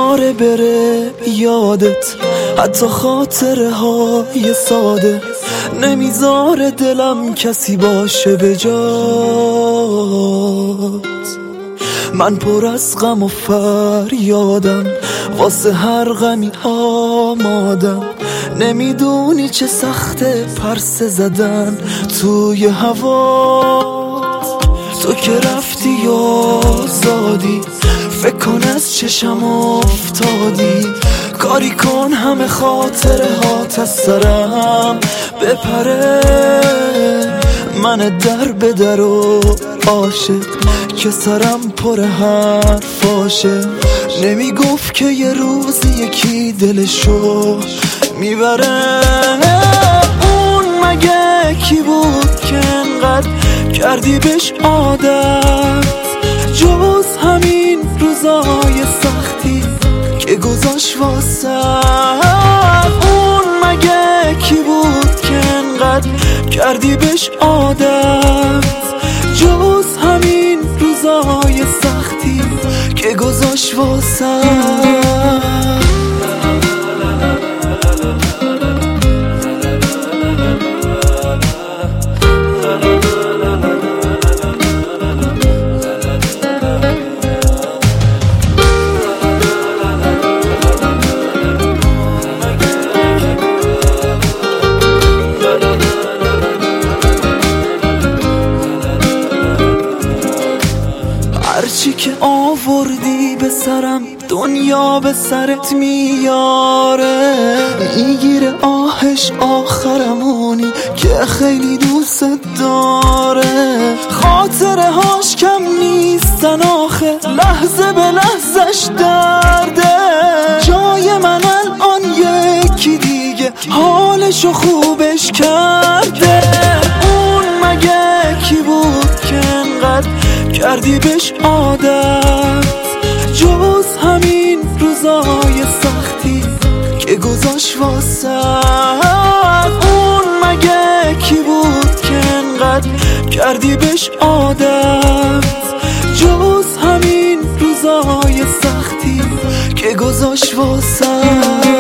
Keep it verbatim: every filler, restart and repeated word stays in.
نمیذاره بره یادت، حتی خاطره های ساده، نمیذاره دلم کسی باشه به جات. من پر از غم و فریادم، واسه هر غمی آمادم، نمیدونی چه سخته پرسه زدن توی هوا. تو که رفتی آزادی، فکر کن از چشم افتادی، کاری کن همه خاطره هات از سرم بپره. من در به در و عاشق که سرم پر حرفاشه، نمیگفت که یه روز یکی دلشو میبره. اون مگه کی بود که انقدر کردی بهش عادت، جز همین روزای سختی که گذاشت واسه. اون مگه کی بود که انقدر کردی بهش عادت، جز همین روزای سختی که گذاشت واسه. هرچی که آوردی به سرم دنیا به سرت میاره، میگیره آهش آخرمونی که خیلی دوست داره. خاطره هاش کم نیستن آخه، لحظه به لحظش درده. جای من الان یکی دیگه حالشو خوبش کرده. اون مگه کی بود که انقدر کردی بهش عادت، جز همین روزای سختی که گذاشت واسه. اون مگه کی بود که انقدر کردی بهش عادت، جز همین روزای سختی که گذاشت واسه.